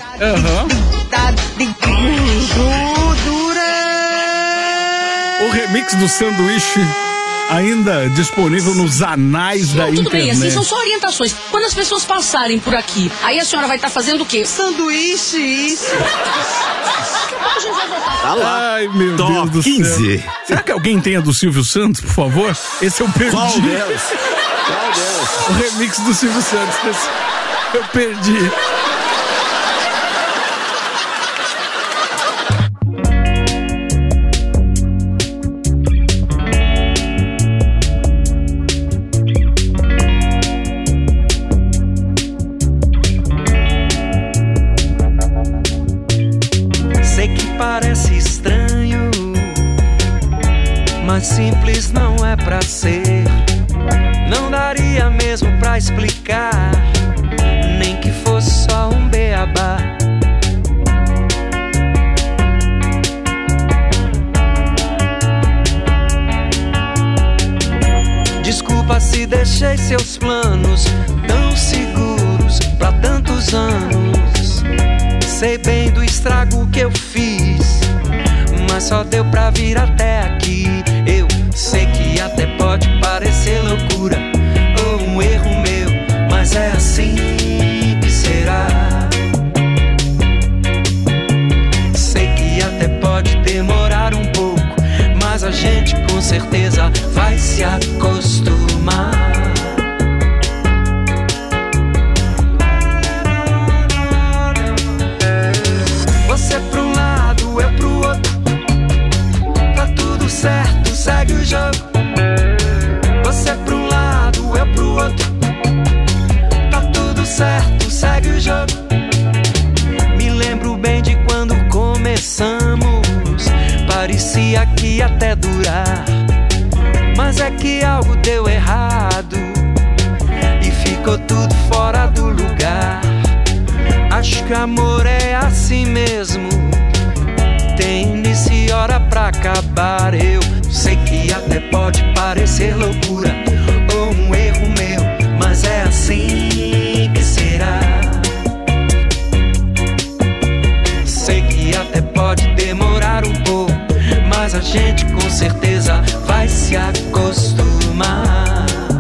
O remix do sanduíche ainda disponível nos anais da internet. Tudo bem, assim, são só orientações. Quando as pessoas passarem por aqui, aí a senhora vai estar fazendo o quê? Sanduíche, isso. Tá lá. Ai, meu Deus do 15. céu. Será que alguém tem a do Silvio Santos, por favor? Esse eu perdi. Qual delas? O remix do Silvio Santos. Esse eu perdi. Parece estranho, mas simples não é pra ser. Não daria mesmo pra explicar, nem que fosse só um beabá. Desculpa se deixei seus planos tão seguros pra tantos anos. Sei bem do estrago que eu fiz, mas só deu pra vir até aqui. Eu sei que até pode parecer loucura ou um erro meu, mas é assim que será. Sei que até pode demorar um pouco, mas a gente com certeza vai se acostumar. Você pra um lado, eu pro outro. Tá tudo certo, segue o jogo. Você pra um lado, eu pro outro. Tá tudo certo, segue o jogo. Me lembro bem de quando começamos. Parecia que ia até durar, mas é que algo deu errado e ficou tudo fora do lugar. Acho que amor é assim mesmo, tem início e hora pra acabar. Eu sei que até pode parecer loucura ou um erro meu, mas é assim que será. Sei que até pode demorar um pouco, mas a gente com certeza vai se acostumar.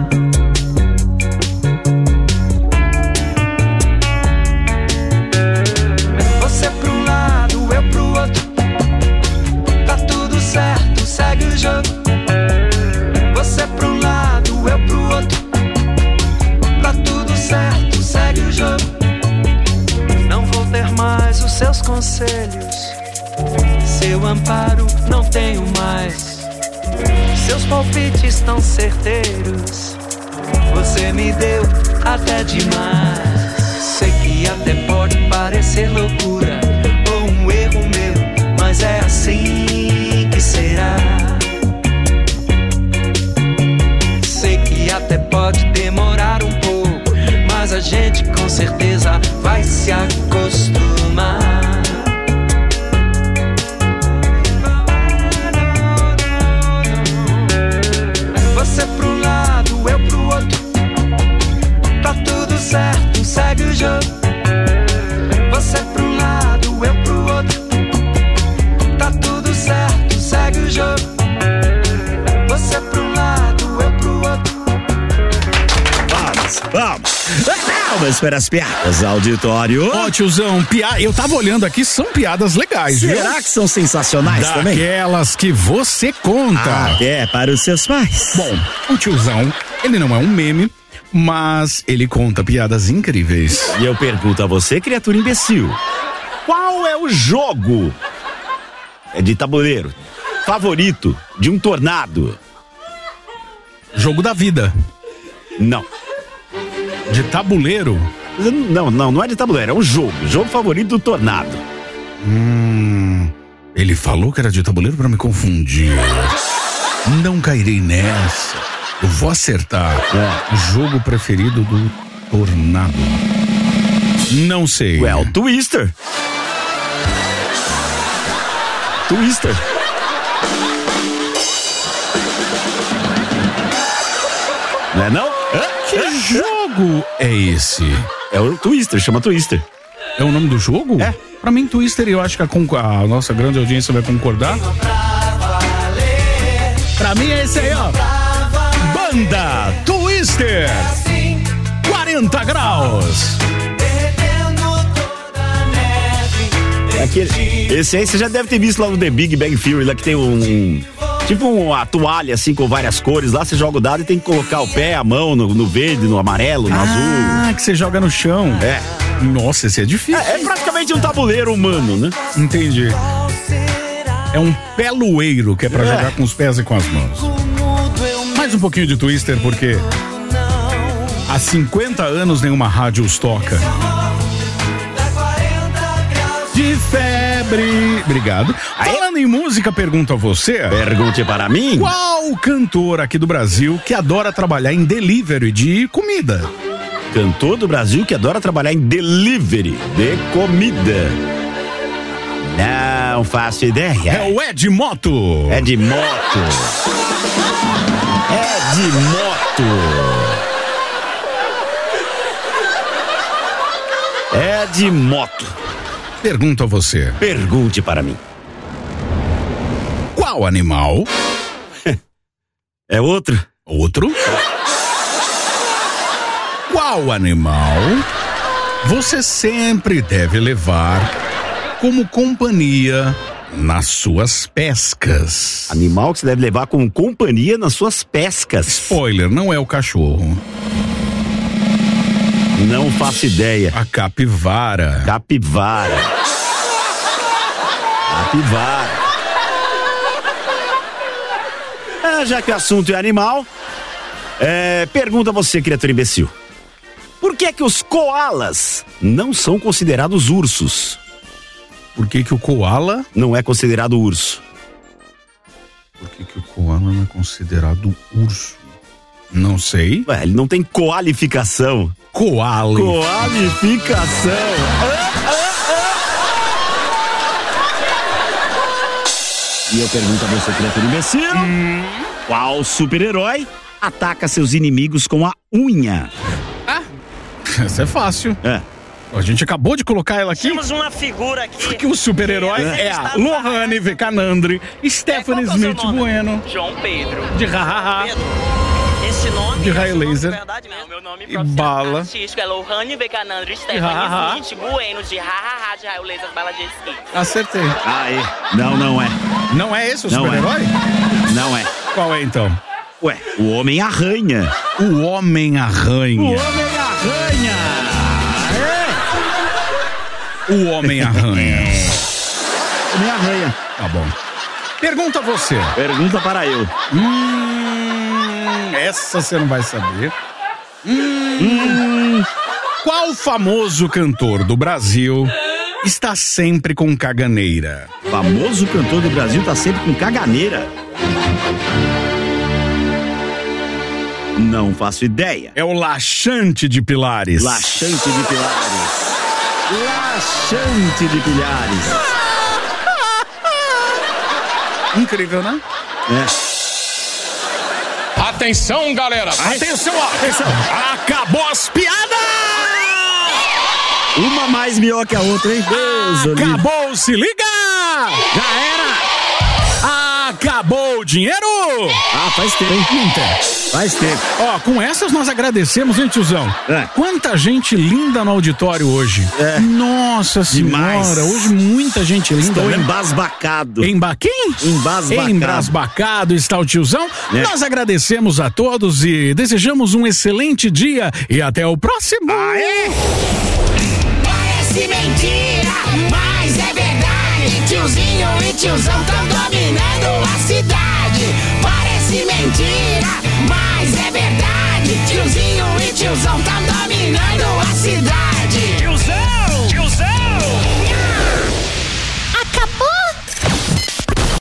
Você pra um lado, eu pro outro. Tá tudo certo, segue o jogo. Você pra um lado, eu pro outro. Tá tudo certo, segue o jogo. Não vou ter mais os seus conselhos, seu amparo não tenho mais. Seus palpites tão certeiros, você me deu até demais. Sei que até pode parecer loucura ou um erro meu, mas é assim que será. Sei que até pode demorar um pouco, mas a gente com certeza vai se acostumar. Você pro um lado, eu pro outro. Tá tudo certo, segue o jogo. Você pro um lado, eu pro outro. Tá tudo Vamos para as piadas, auditório. Ó, tiozão, eu tava olhando aqui, são piadas legais, viu? Será que são sensacionais também? Daquelas que você conta. Para os seus pais. Bom, o tiozão, ele não é um meme, mas ele conta piadas incríveis. E eu pergunto a você, criatura imbecil, qual é o jogo de tabuleiro favorito de um tornado? Jogo da vida. Não. De tabuleiro? Não é de tabuleiro, é um jogo favorito do tornado. Ele falou que era de tabuleiro pra me confundir. Não cairei nessa. Eu vou acertar. Jogo preferido do tornado. Não sei. Twister. Não é não? Que jogo é esse? É o Twister, chama Twister. É o nome do jogo? É. Pra mim, Twister, eu acho que a nossa grande audiência vai concordar. Pra mim é esse aí, ó. Banda Twister. 40 graus. Esse aí você já deve ter visto lá no The Big Bang Theory, lá que tem tipo uma toalha assim com várias cores. Lá você joga o dado e tem que colocar o pé, a mão no verde, no amarelo, no azul. Que você joga no chão. É. Nossa, esse é difícil. É praticamente um tabuleiro humano, né? Entendi. É um pelueiro que é pra jogar com os pés e com as mãos. Mais um pouquinho de Twister, porque há 50 anos nenhuma rádio os toca. De febre. Obrigado. Falando em música, pergunto a você. Pergunte para mim. Qual cantor aqui do Brasil que adora trabalhar em delivery de comida? Cantor do Brasil que adora trabalhar em delivery de comida. Não faço ideia. É o Ed Moto. Ed Moto. Pergunto a você. Pergunte para mim. Qual animal? É outro? Qual animal você sempre deve levar como companhia nas suas pescas? Animal que você deve levar como companhia nas suas pescas. Spoiler, não é o cachorro. Não faço ideia. A capivara. Já que o assunto é animal, pergunta a você, criatura imbecil. Por que os koalas não são considerados ursos? Por que o koala não é considerado urso? Por que o koala não é considerado urso? Não sei. Ele não tem qualificação. Qualificação. E eu pergunto a você, criatura imbecil, qual super-herói ataca seus inimigos com a unha? Essa é fácil. A gente acabou de colocar ela aqui. Temos uma figura aqui. Porque o super-herói é a Lohane Vecanandri, Stephanie Smith Bueno. João Pedro. De hahaha. Esse nome de raio laser. Verdade mesmo. Meu nome bala. artístico é Lohane Vecanandri, Stephanie Smith Bueno, de hahaha, de raio laser, bala de esqui. Acertei. Não é. Não é esse o super-herói? Não é. Qual é então? O Homem-Aranha. O Homem-Aranha. O Homem-Aranha. Tá bom. Pergunta a você. Pergunta para eu. Essa você não vai saber. Qual famoso cantor do Brasil está sempre com caganeira? Famoso cantor do Brasil está sempre com caganeira? Não faço ideia. É o Laxante de Pilares. Incrível, né? Atenção, galera. Atenção. Acabou as piadas. Uma mais melhor que a outra, hein? Acabou, se liga. Já era. Acabou o dinheiro? Ah, faz tempo. Não tem. Faz tempo. Ó, com essas nós agradecemos, hein, tiozão? Quanta gente linda no auditório hoje. Nossa senhora, hoje muita gente linda. Estou né? embasbacado. Quem? Embasbacado está o tiozão. Nós agradecemos a todos e desejamos um excelente dia e até o próximo. Parece mentira, mas é verdade. Tiozinho e tiozão tão dominando a cidade.